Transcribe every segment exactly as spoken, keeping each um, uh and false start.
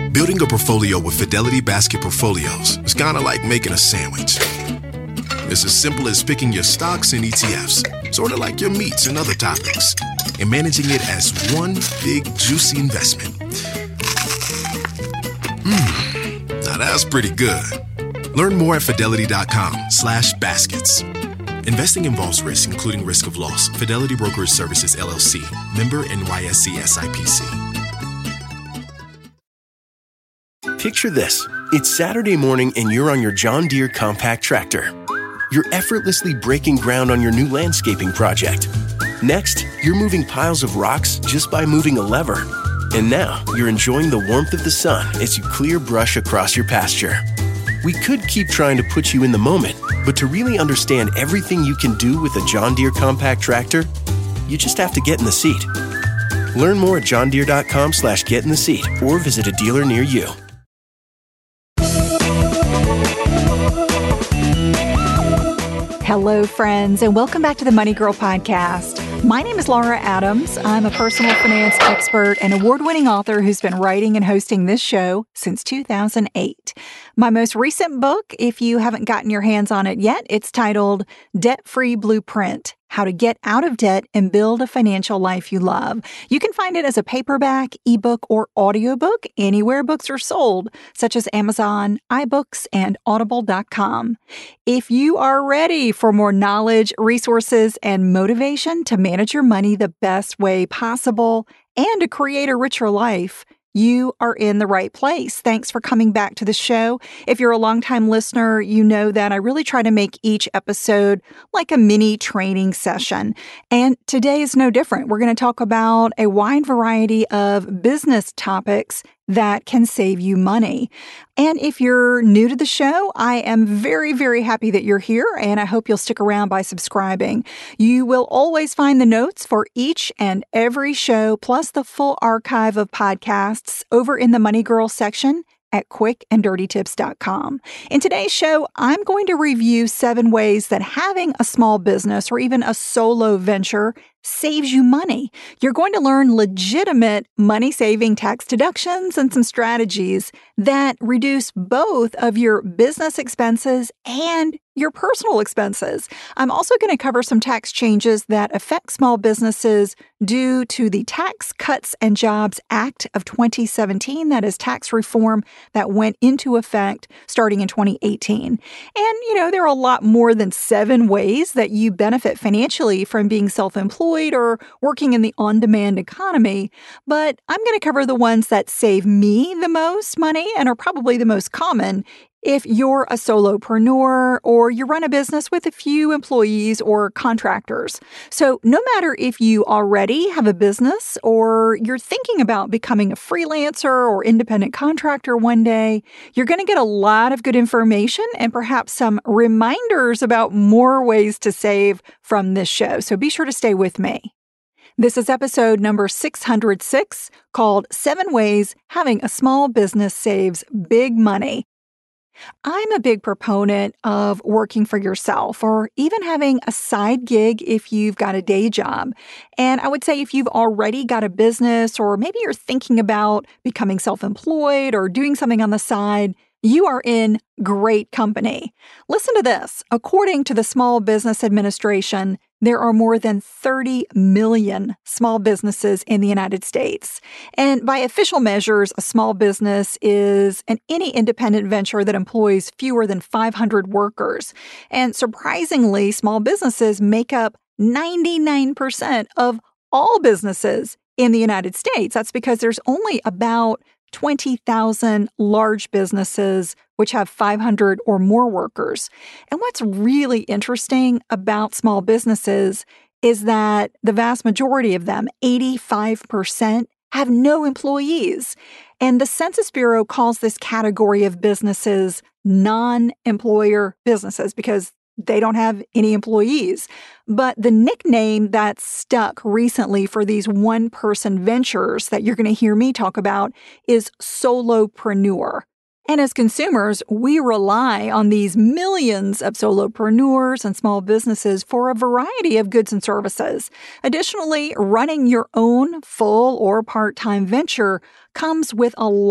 Building a portfolio with Fidelity Basket Portfolios is kind of like making a sandwich. It's as simple as picking your stocks and E T Fs, sort of like your meats and other toppings, and managing it as one big, juicy investment. Mmm, now that's pretty good. Learn more at fidelity.com slash baskets. Investing involves risk, including risk of loss. Fidelity Brokerage Services, L L C. Member N Y S E S I P C. Picture this. It's Saturday morning and you're on your John Deere compact tractor. You're effortlessly breaking ground on your new landscaping project. Next, you're moving piles of rocks just by moving a lever. And now, you're enjoying the warmth of the sun as you clear brush across your pasture. We could keep trying to put you in the moment, but to really understand everything you can do with a John Deere compact tractor, you just have to get in the seat. Learn more at johndeere.com slash get in the seat or visit a dealer near you. Hello, friends, and welcome back to the Money Girl Podcast. My name is Laura Adams. I'm a personal finance expert and award-winning author who's been writing and hosting this show since two thousand eight. My most recent book, if you haven't gotten your hands on it yet, it's titled Debt-Free Blueprint: How to Get Out of Debt and Build a Financial Life You Love. You can find it as a paperback, ebook, or audiobook anywhere books are sold, such as Amazon, iBooks, and audible dot com. If you are ready for more knowledge, resources, and motivation to manage your money the best way possible and to create a richer life, you are in the right place. Thanks for coming back to the show. If you're a longtime listener, you know that I really try to make each episode like a mini training session. And today is no different. We're going to talk about a wide variety of business topics that can save you money. And if you're new to the show, I am very, very happy that you're here, and I hope you'll stick around by subscribing. You will always find the notes for each and every show, plus the full archive of podcasts over in the Money Girl section at quick and dirty tips dot com. In today's show, I'm going to review seven ways that having a small business or even a solo venture saves you money. You're going to learn legitimate money-saving tax deductions and some strategies that reduce both of your business expenses and your personal expenses. I'm also going to cover some tax changes that affect small businesses due to the Tax Cuts and Jobs Act of twenty seventeen. That is tax reform that went into effect starting in twenty eighteen. And, you know, there are a lot more than seven ways that you benefit financially from being self-employed or working in the on-demand economy. But I'm going to cover the ones that save me the most money and are probably the most common if you're a solopreneur or you run a business with a few employees or contractors. So no matter if you already have a business or you're thinking about becoming a freelancer or independent contractor one day, you're going to get a lot of good information and perhaps some reminders about more ways to save from this show. So be sure to stay with me. This is episode number six hundred six, called Seven Ways Having a Small Business Saves Big Money. I'm a big proponent of working for yourself or even having a side gig if you've got a day job. And I would say if you've already got a business or maybe you're thinking about becoming self-employed or doing something on the side, you are in great company. Listen to this. According to the Small Business Administration, there are more than thirty million small businesses in the United States. And by official measures, a small business is an any independent venture that employs fewer than five hundred workers. And surprisingly, small businesses make up ninety-nine percent of all businesses in the United States. That's because there's only about twenty thousand large businesses which have five hundred or more workers. And what's really interesting about small businesses is that the vast majority of them, eighty-five percent, have no employees. And the Census Bureau calls this category of businesses non-employer businesses because they don't have any employees. But the nickname that's stuck recently for these one-person ventures that you're going to hear me talk about is solopreneur. And as consumers, we rely on these millions of solopreneurs and small businesses for a variety of goods and services. Additionally, running your own full or part-time venture comes with a lot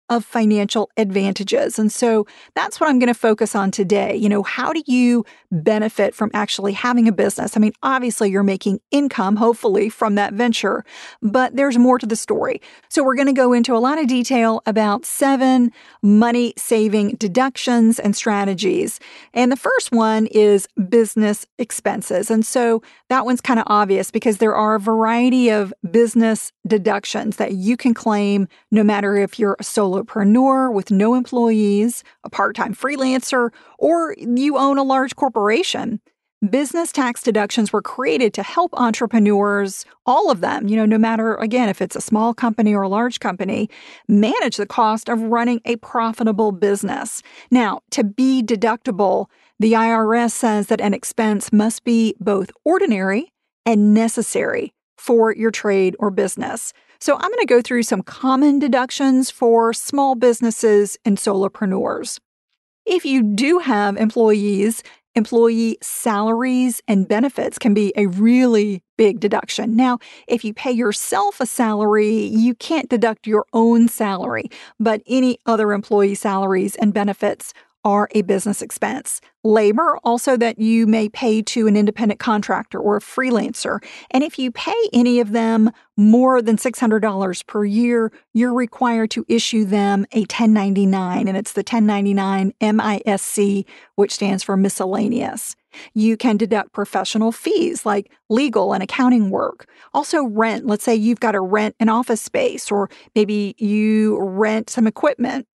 of financial advantages. And so that's what I'm going to focus on today. You know, how do you benefit from actually having a business? I mean, obviously you're making income, hopefully, from that venture, but there's more to the story. So we're going to go into a lot of detail about seven money-saving deductions and strategies. And the first one is business expenses. And so that one's kind of obvious because there are a variety of business deductions that you can claim no matter if you're a solopreneur with no employees, a part-time freelancer, or you own a large corporation. Business tax deductions were created to help entrepreneurs, all of them, you know, no matter, again, if it's a small company or a large company, manage the cost of running a profitable business. Now, to be deductible, the I R S says that an expense must be both ordinary and necessary for your trade or business. So I'm going to go through some common deductions for small businesses and solopreneurs. If you do have employees, employee salaries and benefits can be a really big deduction. Now, if you pay yourself a salary, you can't deduct your own salary, but any other employee salaries and benefits are a business expense. Labor, also that you may pay to an independent contractor or a freelancer. And if you pay any of them more than six hundred dollars per year, you're required to issue them a ten ninety-nine, and it's the ten ninety-nine M I S C, which stands for miscellaneous. You can deduct professional fees like legal and accounting work. Also rent. Let's say you've got to rent an office space, or maybe you rent some equipment.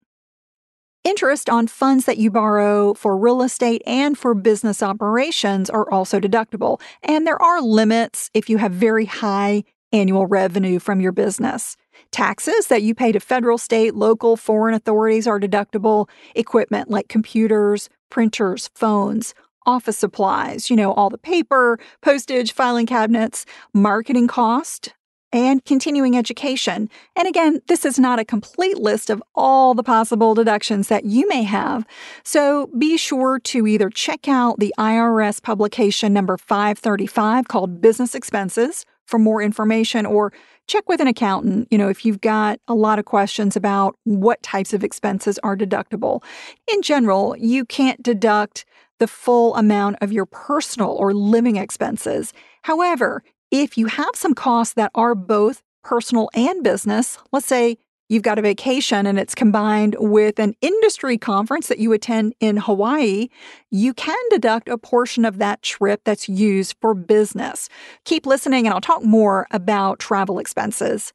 Interest on funds that you borrow for real estate and for business operations are also deductible. And there are limits if you have very high annual revenue from your business. Taxes that you pay to federal, state, local, foreign authorities are deductible. Equipment like computers, printers, phones, office supplies, you know, all the paper, postage, filing cabinets, marketing cost, and continuing education. And again, this is not a complete list of all the possible deductions that you may have. So be sure to either check out the I R S publication number five thirty-five called Business Expenses for more information, or check with an accountant, you know, if you've got a lot of questions about what types of expenses are deductible. In general, you can't deduct the full amount of your personal or living expenses. However, if you have some costs that are both personal and business, let's say you've got a vacation and it's combined with an industry conference that you attend in Hawaii, you can deduct a portion of that trip that's used for business. Keep listening and I'll talk more about travel expenses.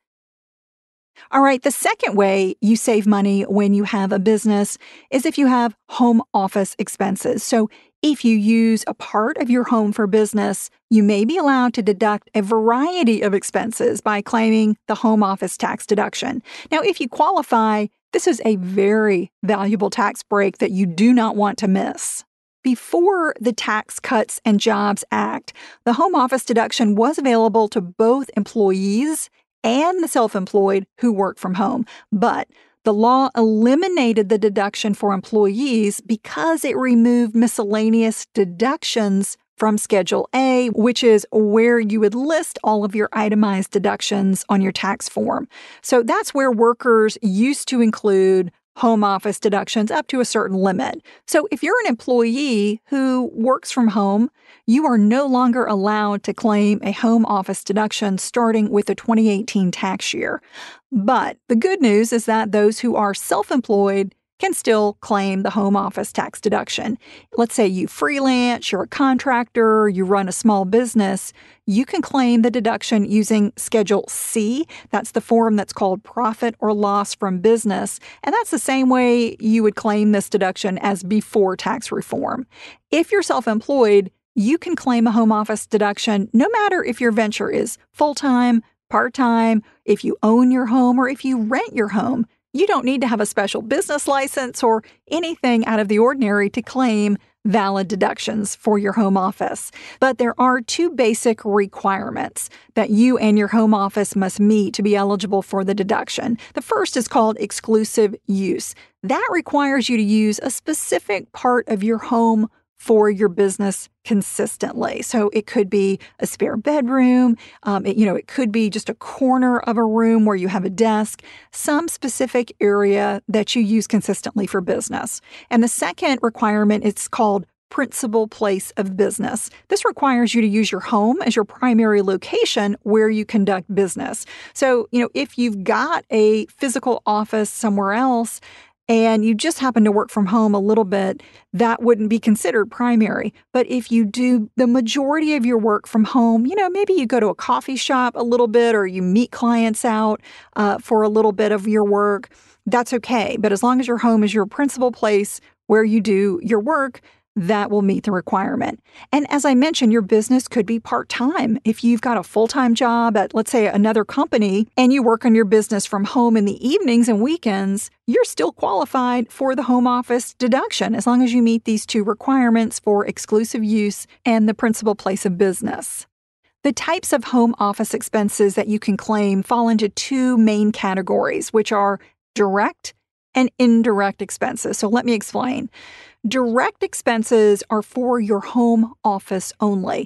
All right, the second way you save money when you have a business is if you have home office expenses. So if you use a part of your home for business, you may be allowed to deduct a variety of expenses by claiming the home office tax deduction. Now, if you qualify, this is a very valuable tax break that you do not want to miss. Before the Tax Cuts and Jobs Act, the home office deduction was available to both employees and the self-employed who work from home. But the law eliminated the deduction for employees because it removed miscellaneous deductions from Schedule A, which is where you would list all of your itemized deductions on your tax form. So that's where workers used to include home office deductions up to a certain limit. So if you're an employee who works from home, you are no longer allowed to claim a home office deduction starting with the twenty eighteen tax year. But the good news is that those who are self-employed can still claim the home office tax deduction. Let's say you freelance, you're a contractor, you run a small business, you can claim the deduction using Schedule C. That's the form that's called profit or loss from business. And that's the same way you would claim this deduction as before tax reform. If you're self-employed, you can claim a home office deduction no matter if your venture is full-time, part-time, if you own your home, or if you rent your home. You don't need to have a special business license or anything out of the ordinary to claim valid deductions for your home office. But there are two basic requirements that you and your home office must meet to be eligible for the deduction. The first is called exclusive use. That requires you to use a specific part of your home for your business consistently. So it could be a spare bedroom. Um, it, you know, it could be just a corner of a room where you have a desk, some specific area that you use consistently for business. And the second requirement, it's called principal place of business. This requires you to use your home as your primary location where you conduct business. So, you know, if you've got a physical office somewhere else, and you just happen to work from home a little bit, that wouldn't be considered primary. But if you do the majority of your work from home, you know, maybe you go to a coffee shop a little bit or you meet clients out uh, for a little bit of your work, that's okay. But as long as your home is your principal place where you do your work, that will meet the requirement. And as I mentioned, your business could be part-time. If you've got a full-time job at, let's say, another company, and you work on your business from home in the evenings and weekends, you're still qualified for the home office deduction as long as you meet these two requirements for exclusive use and the principal place of business. The types of home office expenses that you can claim fall into two main categories, which are direct and indirect expenses. So let me explain. Direct expenses are for your home office only.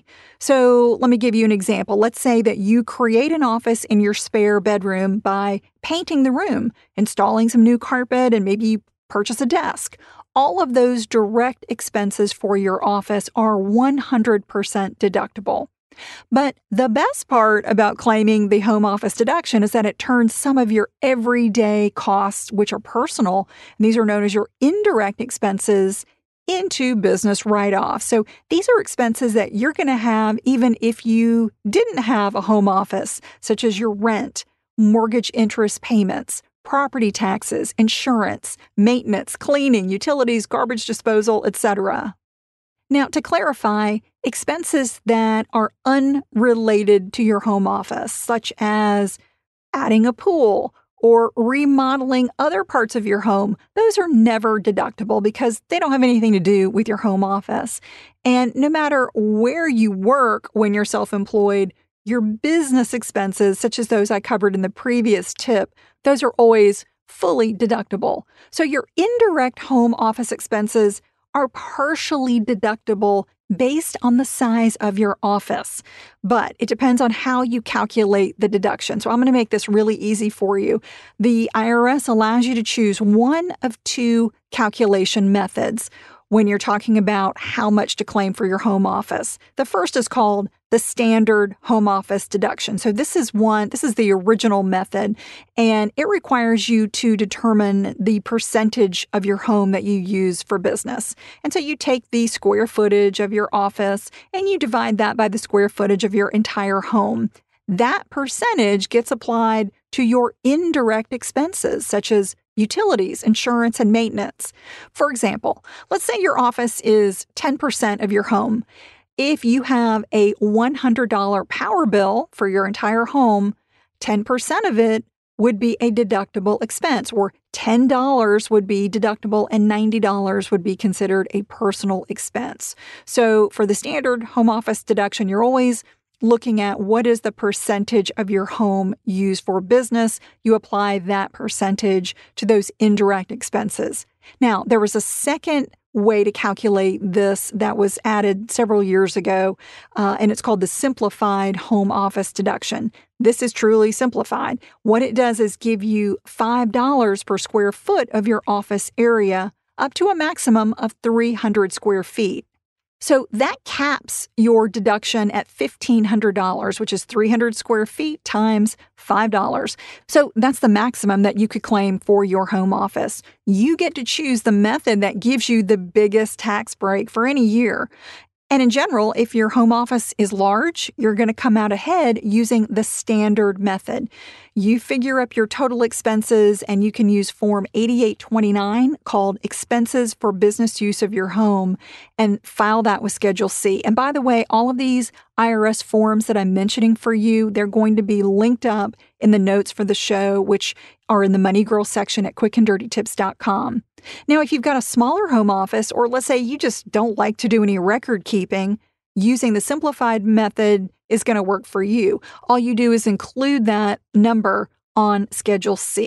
So let me give you an example. Let's say that you create an office in your spare bedroom by painting the room, installing some new carpet, and maybe you purchase a desk. All of those direct expenses for your office are one hundred percent deductible. But the best part about claiming the home office deduction is that it turns some of your everyday costs, which are personal, and these are known as your indirect expenses, into business write-offs. So these are expenses that you're going to have even if you didn't have a home office, such as your rent, mortgage interest payments, property taxes, insurance, maintenance, cleaning, utilities, garbage disposal, et cetera. Now, to clarify, expenses that are unrelated to your home office, such as adding a pool or remodeling other parts of your home, those are never deductible because they don't have anything to do with your home office. And no matter where you work when you're self-employed, your business expenses, such as those I covered in the previous tip, those are always fully deductible. So your indirect home office expenses are partially deductible based on the size of your office, but it depends on how you calculate the deduction. So I'm going to make this really easy for you. The I R S allows you to choose one of two calculation methods when you're talking about how much to claim for your home office. The first is called the standard home office deduction. So this is one, this is the original method, and it requires you to determine the percentage of your home that you use for business. And so you take the square footage of your office and you divide that by the square footage of your entire home. That percentage gets applied to your indirect expenses, such as utilities, insurance, and maintenance. For example, let's say your office is ten percent of your home. If you have a one hundred dollars power bill for your entire home, ten percent of it would be a deductible expense, or ten dollars would be deductible and ninety dollars would be considered a personal expense. So for the standard home office deduction, you're always looking at what is the percentage of your home used for business. You apply that percentage to those indirect expenses. Now, there was a second way to calculate this that was added several years ago, uh, and it's called the simplified home office deduction. This is truly simplified. What it does is give you five dollars per square foot of your office area up to a maximum of three hundred square feet. So that caps your deduction at fifteen hundred dollars, which is three hundred square feet times five dollars. So that's the maximum that you could claim for your home office. You get to choose the method that gives you the biggest tax break for any year. And in general, if your home office is large, you're going to come out ahead using the standard method. You figure up your total expenses and you can use Form eighty-eight twenty-nine called Expenses for Business Use of Your Home and file that with Schedule C. And by the way, all of these I R S forms that I'm mentioning for you, they're going to be linked up in the notes for the show, which are in the Money Girl section at quick and dirty tips dot com. Now, if you've got a smaller home office, or let's say you just don't like to do any record keeping, using the simplified method is going to work for you. All you do is include that number on Schedule C.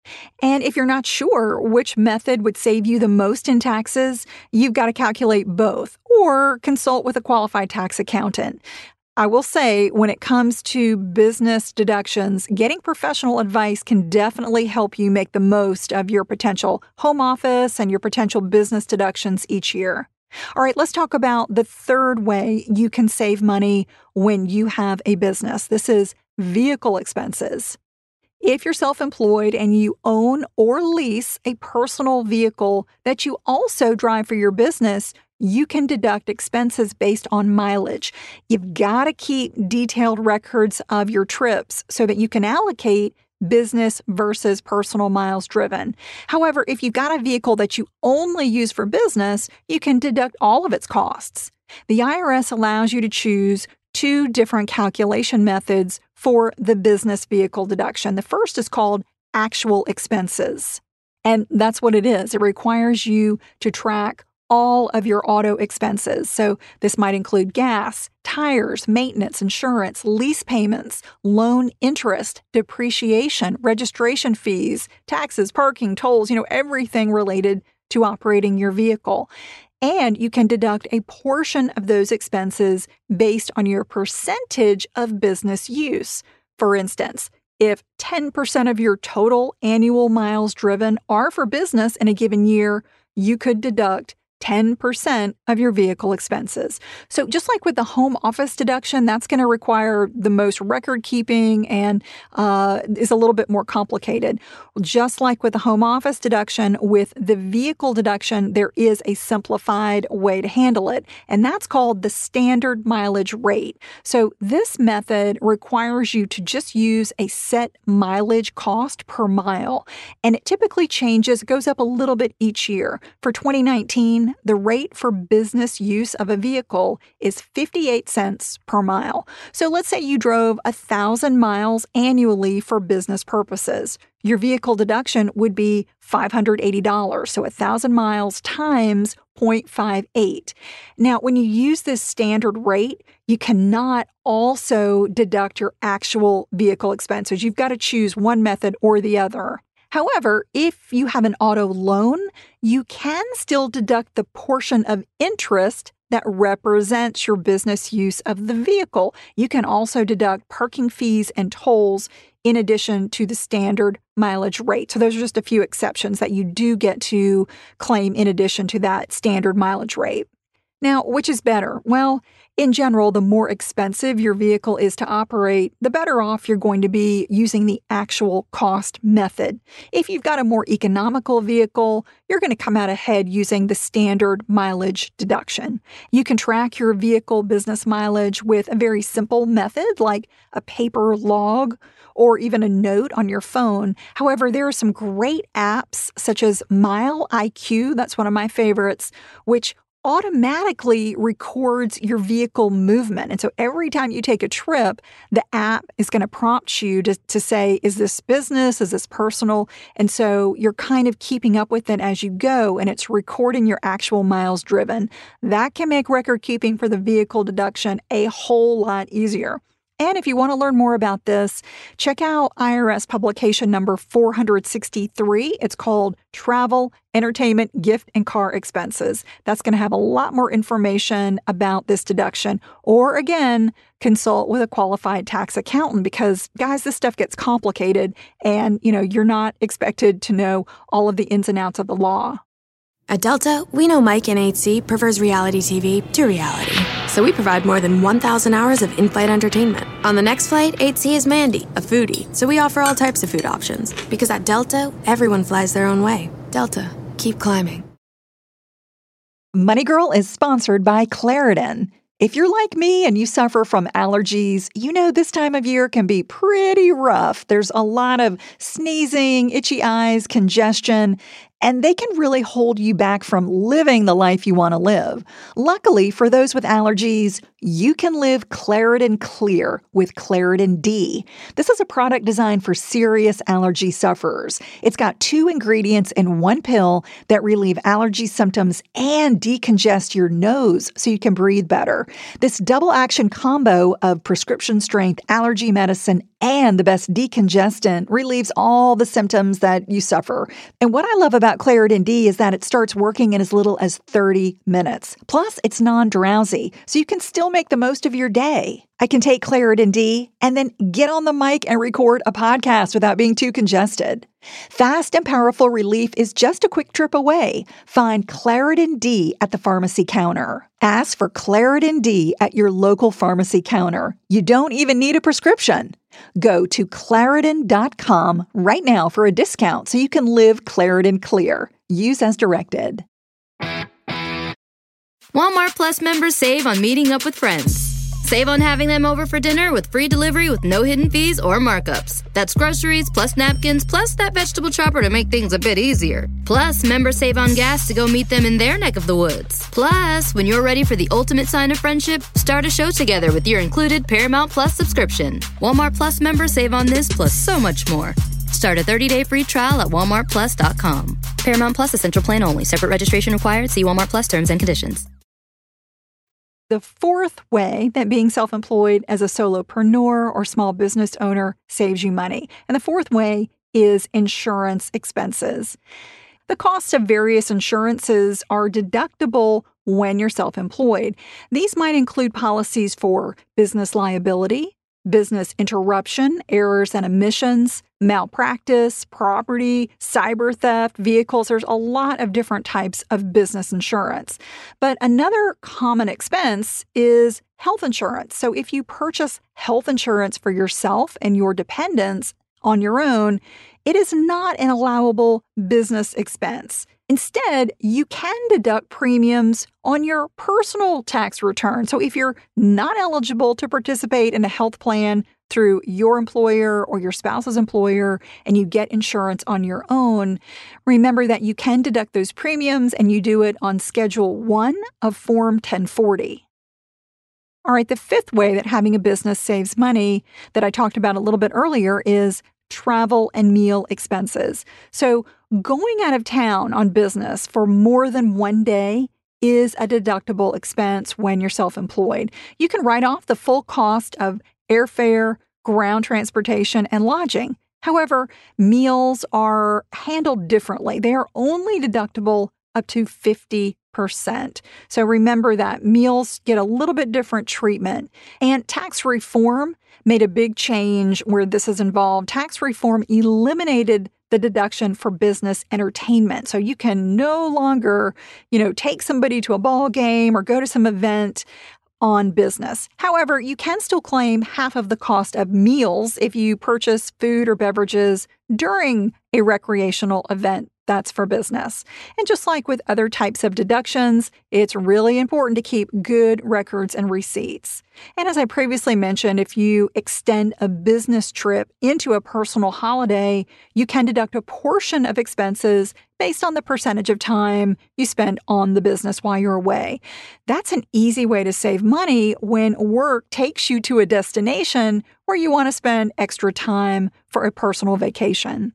And if you're not sure which method would save you the most in taxes, you've got to calculate both or consult with a qualified tax accountant. I will say, when it comes to business deductions, getting professional advice can definitely help you make the most of your potential home office and your potential business deductions each year. All right, let's talk about the third way you can save money when you have a business. This is vehicle expenses. If you're self-employed and you own or lease a personal vehicle that you also drive for your business, you can deduct expenses based on mileage. You've got to keep detailed records of your trips so that you can allocate business versus personal miles driven. However, if you've got a vehicle that you only use for business, you can deduct all of its costs. The I R S allows you to choose two different calculation methods for the business vehicle deduction. The first is called actual expenses. And that's what it is. It requires you to track all of your auto expenses. So this might include gas, tires, maintenance, insurance, lease payments, loan interest, depreciation, registration fees, taxes, parking, tolls, you know, everything related to operating your vehicle. And you can deduct a portion of those expenses based on your percentage of business use. For instance, if ten percent of your total annual miles driven are for business in a given year, you could deduct ten percent of your vehicle expenses. So just like with the home office deduction, that's going to require the most record keeping and uh, is a little bit more complicated. Just like with the home office deduction, with the vehicle deduction, there is a simplified way to handle it, and that's called the standard mileage rate. So this method requires you to just use a set mileage cost per mile, and it typically changes, it goes up a little bit each year. For twenty nineteen, the rate for business use of a vehicle is fifty-eight cents per mile. So let's say you drove one thousand miles annually for business purposes. Your vehicle deduction would be five hundred eighty dollars, so one thousand miles times zero point five eight. Now, when you use this standard rate, you cannot also deduct your actual vehicle expenses. You've got to choose one method or the other. However, if you have an auto loan, you can still deduct the portion of interest that represents your business use of the vehicle. You can also deduct parking fees and tolls in addition to the standard mileage rate. So those are just a few exceptions that you do get to claim in addition to that standard mileage rate. Now, which is better? Well, in general, the more expensive your vehicle is to operate, the better off you're going to be using the actual cost method. If you've got a more economical vehicle, you're going to come out ahead using the standard mileage deduction. You can track your vehicle business mileage with a very simple method like a paper log or even a note on your phone. However, there are some great apps such as Mile I Q, that's one of my favorites, which automatically records your vehicle movement. And so every time you take a trip, the app is going to prompt you to, to say, is this business? Is this personal? And so you're kind of keeping up with it as you go, and it's recording your actual miles driven. That can make record keeping for the vehicle deduction a whole lot easier. And if you want to learn more about this, check out I R S publication number four hundred sixty-three. It's called Travel, Entertainment, Gift, and Car Expenses. That's going to have a lot more information about this deduction. Or again, consult with a qualified tax accountant because, guys, this stuff gets complicated and, you know, you're not expected to know all of the ins and outs of the law. At Delta, we know Mike in eight C prefers reality T V to reality. So we provide more than one thousand hours of in-flight entertainment. On the next flight, eight C is Mandy, a foodie. So we offer all types of food options. Because at Delta, everyone flies their own way. Delta, keep climbing. Money Girl is sponsored by Claritin. If you're like me and you suffer from allergies, you know this time of year can be pretty rough. There's a lot of sneezing, itchy eyes, congestion, and they can really hold you back from living the life you want to live. Luckily, for those with allergies, you can live Claritin Clear with Claritin D. This is a product designed for serious allergy sufferers. It's got two ingredients in one pill that relieve allergy symptoms and decongest your nose so you can breathe better. This double action combo of prescription strength allergy medicine and the best decongestant relieves all the symptoms that you suffer. And what I love about Claritin D is that it starts working in as little as thirty minutes. Plus, it's non-drowsy, so you can still make the most of your day. I can take Claritin D and then get on the mic and record a podcast without being too congested. Fast and powerful relief is just a quick trip away. Find Claritin D at the pharmacy counter. Ask for Claritin D at your local pharmacy counter. You don't even need a prescription. Go to Claritin dot com right now for a discount so you can live Claritin Clear. Use as directed. Walmart Plus members save on meeting up with friends. Save on having them over for dinner with free delivery with no hidden fees or markups. That's groceries, plus napkins, plus that vegetable chopper to make things a bit easier. Plus, members save on gas to go meet them in their neck of the woods. Plus, when you're ready for the ultimate sign of friendship, start a show together with your included Paramount Plus subscription. Walmart Plus members save on this plus so much more. Start a thirty-day free trial at walmart plus dot com. Paramount Plus Essential Plan only. Separate registration required. See Walmart Plus terms and conditions. The fourth way that being self-employed as a solopreneur or small business owner saves you money. And the fourth way is insurance expenses. The costs of various insurances are deductible when you're self-employed. These might include policies for business liability, business interruption, errors and omissions, malpractice, property, cyber theft, vehicles. There's a lot of different types of business insurance. But another common expense is health insurance. So if you purchase health insurance for yourself and your dependents on your own, it is not an allowable business expense. Instead, you can deduct premiums on your personal tax return. So if you're not eligible to participate in a health plan through your employer or your spouse's employer and you get insurance on your own, remember that you can deduct those premiums and you do it on Schedule one of Form ten forty. All right, the fifth way that having a business saves money that I talked about a little bit earlier is travel and meal expenses. So going out of town on business for more than one day is a deductible expense when you're self-employed. You can write off the full cost of airfare, ground transportation, and lodging. However, meals are handled differently. They are only deductible up to fifty percent. So remember that meals get a little bit different treatment. And tax reform made a big change where this is involved. Tax reform eliminated the deduction for business entertainment. So you can no longer, you know, take somebody to a ball game or go to some event on business. However, you can still claim half of the cost of meals if you purchase food or beverages during a recreational event that's for business. And just like with other types of deductions, it's really important to keep good records and receipts. And as I previously mentioned, if you extend a business trip into a personal holiday, you can deduct a portion of expenses based on the percentage of time you spend on the business while you're away. That's an easy way to save money when work takes you to a destination where you want to spend extra time for a personal vacation.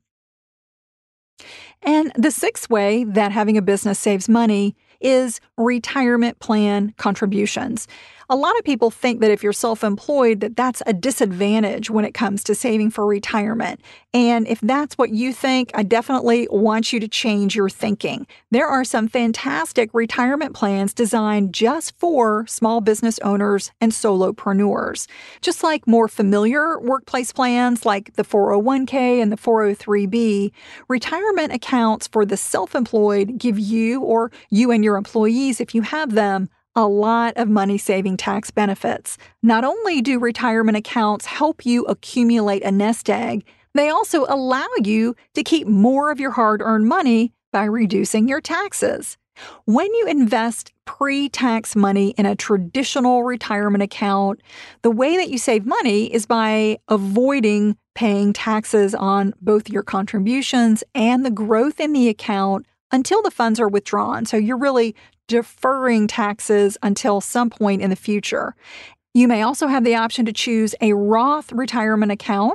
And the sixth way that having a business saves money is retirement plan contributions. A lot of people think that if you're self-employed, that that's a disadvantage when it comes to saving for retirement. And if that's what you think, I definitely want you to change your thinking. There are some fantastic retirement plans designed just for small business owners and solopreneurs. Just like more familiar workplace plans like the four oh one k and the four oh three b, retirement accounts for the self-employed give you or you and your employees, if you have them, a lot of money-saving tax benefits. Not only do retirement accounts help you accumulate a nest egg, they also allow you to keep more of your hard-earned money by reducing your taxes. When you invest pre-tax money in a traditional retirement account, the way that you save money is by avoiding paying taxes on both your contributions and the growth in the account until the funds are withdrawn. So you're really deferring taxes until some point in the future. You may also have the option to choose a Roth retirement account.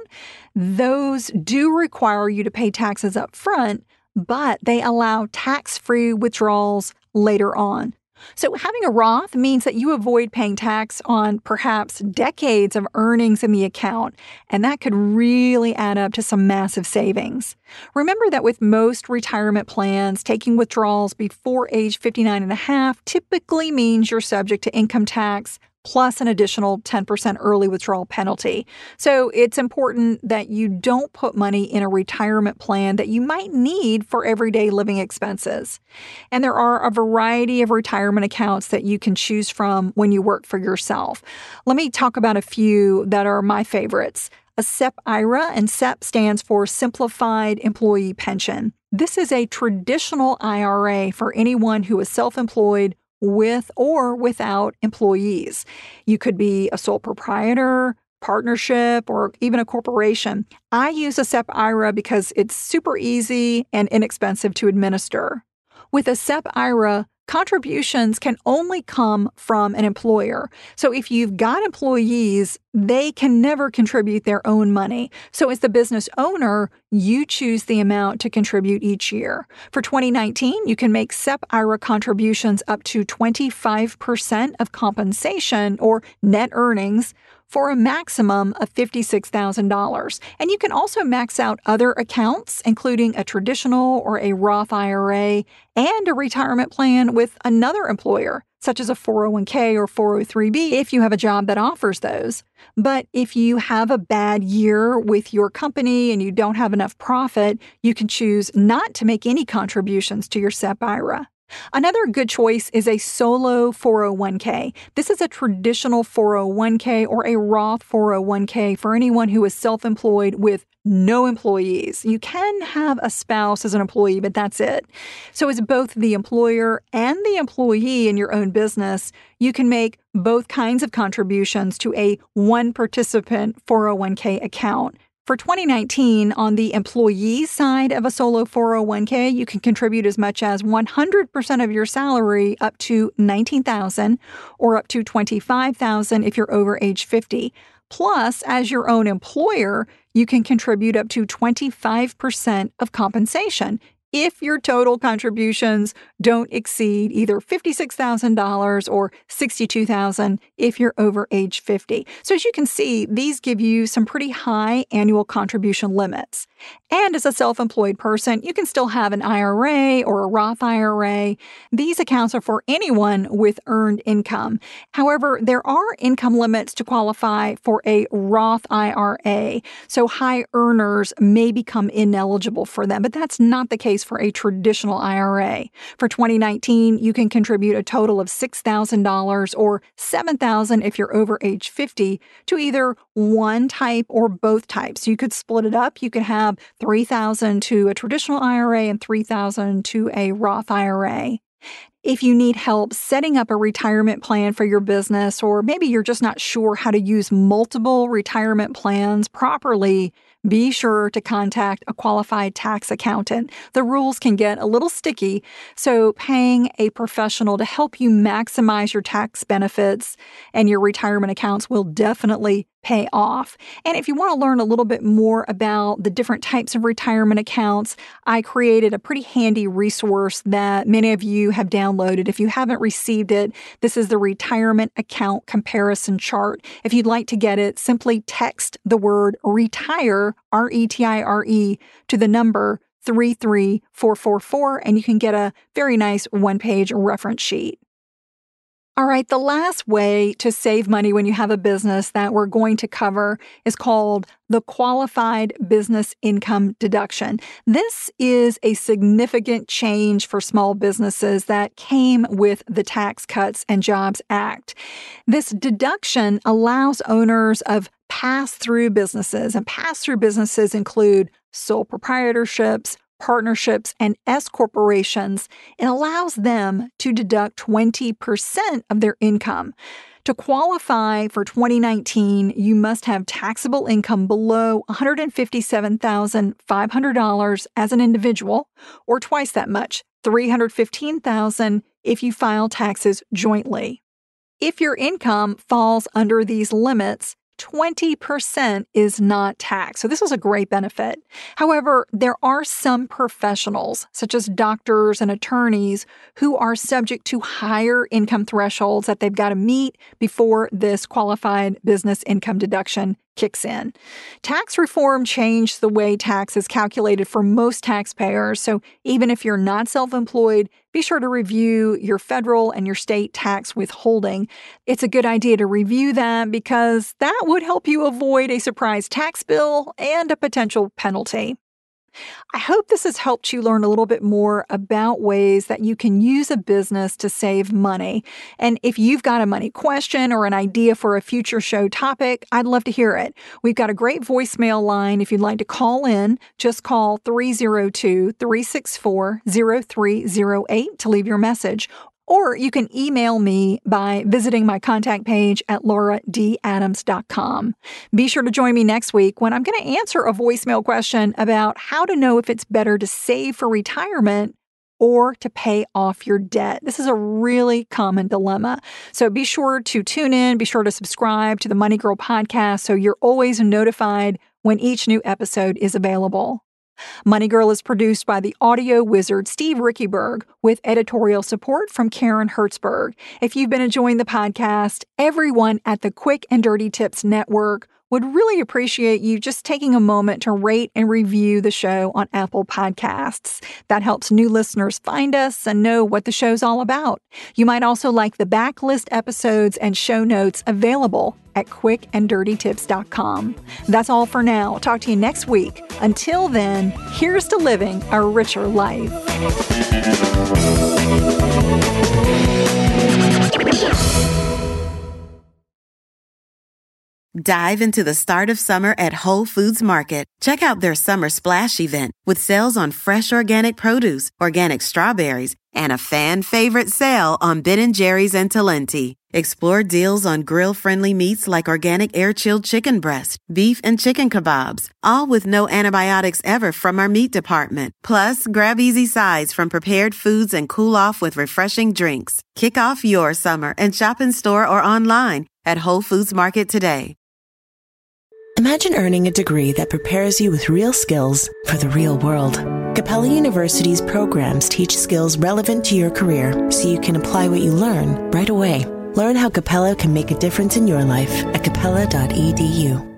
Those do require you to pay taxes up front, but they allow tax-free withdrawals later on. So having a Roth means that you avoid paying tax on perhaps decades of earnings in the account, and that could really add up to some massive savings. Remember that with most retirement plans, taking withdrawals before age fifty-nine and a half typically means you're subject to income tax plus an additional ten percent early withdrawal penalty. So it's important that you don't put money in a retirement plan that you might need for everyday living expenses. And there are a variety of retirement accounts that you can choose from when you work for yourself. Let me talk about a few that are my favorites. A S E P I R A, and S E P stands for Simplified Employee Pension. This is a traditional I R A for anyone who is self-employed with or without employees. You could be a sole proprietor, partnership, or even a corporation. I use a S E P I R A because it's super easy and inexpensive to administer. With a S E P I R A, contributions can only come from an employer. So if you've got employees, they can never contribute their own money. So as the business owner, you choose the amount to contribute each year. For twenty nineteen, you can make S E P I R A contributions up to twenty-five percent of compensation or net earnings for a maximum of fifty-six thousand dollars. And you can also max out other accounts, including a traditional or a Roth I R A and a retirement plan with another employer, such as a four oh one k or four oh three b if you have a job that offers those. But if you have a bad year with your company and you don't have enough profit, you can choose not to make any contributions to your S E P I R A. Another good choice is a solo four oh one k. This is a traditional four oh one k or a Roth four oh one k for anyone who is self-employed with no employees. You can have a spouse as an employee, but that's it. So as both the employer and the employee in your own business, you can make both kinds of contributions to a one-participant four oh one k account. For twenty nineteen, on the employee side of a solo four oh one k, you can contribute as much as one hundred percent of your salary up to nineteen thousand dollars or up to twenty-five thousand dollars if you're over age fifty. Plus, as your own employer, you can contribute up to twenty-five percent of compensation if your total contributions don't exceed either fifty-six thousand dollars or sixty-two thousand dollars if you're over age fifty. So as you can see, these give you some pretty high annual contribution limits. And as a self-employed person, you can still have an I R A or a Roth I R A. These accounts are for anyone with earned income. However, there are income limits to qualify for a Roth I R A. So high earners may become ineligible for them, but that's not the case for a traditional I R A. For twenty nineteen, you can contribute a total of six thousand dollars or seven thousand dollars if you're over age fifty to either one type or both types. You could split it up. You could have three thousand dollars to a traditional I R A and three thousand dollars to a Roth I R A. If you need help setting up a retirement plan for your business, or maybe you're just not sure how to use multiple retirement plans properly, be sure to contact a qualified tax accountant. The rules can get a little sticky, so paying a professional to help you maximize your tax benefits and your retirement accounts will definitely pay off. And if you want to learn a little bit more about the different types of retirement accounts, I created a pretty handy resource that many of you have downloaded. If you haven't received it, this is the Retirement Account Comparison Chart. If you'd like to get it, simply text the word RETIRE, R E T I R E, to the number three three four four four, and you can get a very nice one-page reference sheet. All right, the last way to save money when you have a business that we're going to cover is called the Qualified Business Income Deduction. This is a significant change for small businesses that came with the Tax Cuts and Jobs Act. This deduction allows owners of pass-through businesses, and pass-through businesses include sole proprietorships, partnerships, and S corporations, it allows them to deduct twenty percent of their income. To qualify for twenty nineteen, you must have taxable income below one hundred fifty-seven thousand five hundred dollars as an individual, or twice that much, three hundred fifteen thousand dollars if you file taxes jointly. If your income falls under these limits, twenty percent is not taxed. So this is a great benefit. However, there are some professionals, such as doctors and attorneys, who are subject to higher income thresholds that they've got to meet before this qualified business income deduction kicks in. Tax reform changed the way tax is calculated for most taxpayers, so even if you're not self-employed, be sure to review your federal and your state tax withholding. It's a good idea to review that because that would help you avoid a surprise tax bill and a potential penalty. I hope this has helped you learn a little bit more about ways that you can use a business to save money. And if you've got a money question or an idea for a future show topic, I'd love to hear it. We've got a great voicemail line. If you'd like to call in, just call three oh two, three six four, oh three oh eight to leave your message. Or you can email me by visiting my contact page at laura d adams dot com. Be sure to join me next week when I'm going to answer a voicemail question about how to know if it's better to save for retirement or to pay off your debt. This is a really common dilemma. So be sure to tune in, be sure to subscribe to the Money Girl podcast so you're always notified when each new episode is available. Money Girl is produced by the audio wizard Steve Rickyberg with editorial support from Karen Hertzberg. If you've been enjoying the podcast, everyone at the Quick and Dirty Tips Network would really appreciate you just taking a moment to rate and review the show on Apple Podcasts. That helps new listeners find us and know what the show's all about. You might also like the backlist episodes and show notes available at quick and dirty tips dot com. That's all for now. I'll talk to you next week. Until then, here's to living a richer life. Dive into the start of summer at Whole Foods Market. Check out their Summer Splash event with sales on fresh organic produce, organic strawberries, and a fan-favorite sale on Ben and Jerry's and Talenti. Explore deals on grill-friendly meats like organic air-chilled chicken breast, beef and chicken kebabs, all with no antibiotics ever from our meat department. Plus, grab easy sides from prepared foods and cool off with refreshing drinks. Kick off your summer and shop in store or online at Whole Foods Market today. Imagine earning a degree that prepares you with real skills for the real world. Capella University's programs teach skills relevant to your career so you can apply what you learn right away. Learn how Capella can make a difference in your life at capella dot e d u.